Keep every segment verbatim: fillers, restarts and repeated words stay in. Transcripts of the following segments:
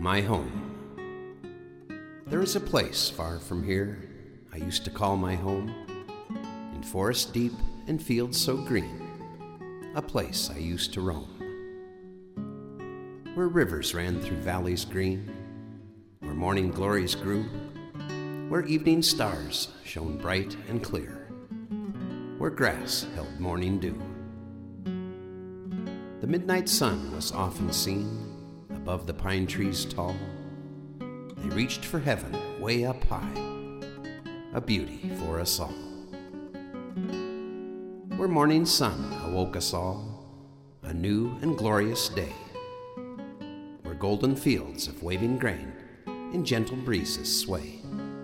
My home. There is a place far from here I used to call my home, in forest deep and fields so green, a place I used to roam, where rivers ran through valleys green, where morning glories grew, where evening stars shone bright and clear, where grass held morning dew. The midnight sun was often seen above the pine trees tall. They reached for heaven way up high, a beauty for us all. Where morning sun awoke us all, a new and glorious day, where golden fields of waving grain in gentle breezes sway.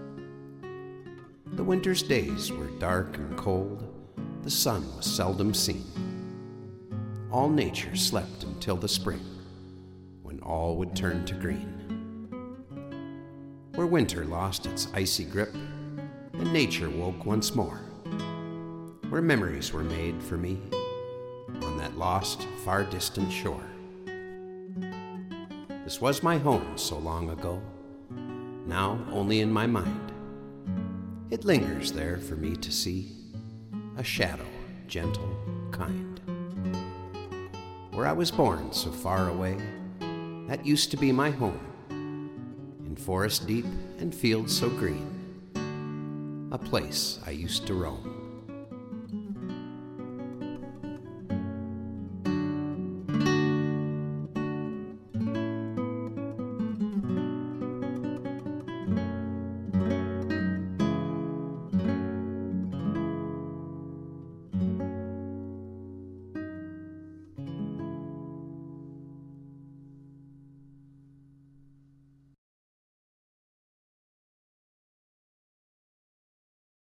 The winter's days were dark and cold, the sun was seldom seen. All nature slept until the spring, when all would turn to green. Where winter lost its icy grip, and nature woke once more, where memories were made for me on that lost, far distant shore. This was my home so long ago, now only in my mind. It lingers there for me to see, a shadow, gentle, kind. Where I was born so far away, that used to be my home, in forest deep and fields so green, a place I used to roam.